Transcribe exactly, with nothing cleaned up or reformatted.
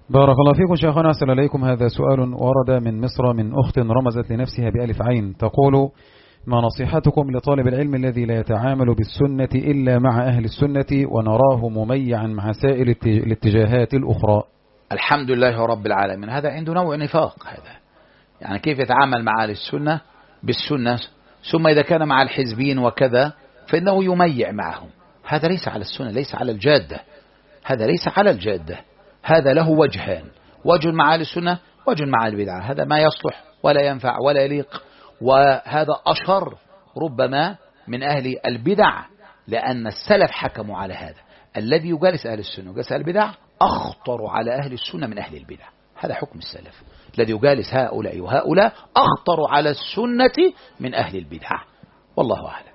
بارك الله فيكم شيخنا، أحسن إليكم. هذا سؤال ورد من مصر من أخت رمزت لنفسها بألف عين، تقول: ما نصيحتكم لطالب العلم الذي لا يتعامل بالسنة إلا مع أهل السنة ونراه مميعا مع سائر الاتجاهات الأخرى؟ الحمد لله رب العالمين. هذا عنده نوع نفاق. هذا يعني كيف يتعامل مع أهل السنة بالسنة، ثم إذا كان مع الحزبين وكذا فإنه يميع معهم. هذا ليس على السنة، ليس على الجادة، هذا ليس على الجادة. هذا له وجهان: وجه مع أهل السنة، وجه مع البدعة. هذا ما يصلح ولا ينفع ولا يليق، وهذا أشر ربما من أهل البدع، لأن السلف حكموا على هذا. الذي يجالس أهل السنة ويجالس أهل البدع أخطر على أهل السنة من أهل البدع. هذا حكم السلف. الذي يجالس هؤلاء وهؤلاء أخطر على السنة من أهل البدع، والله أعلم.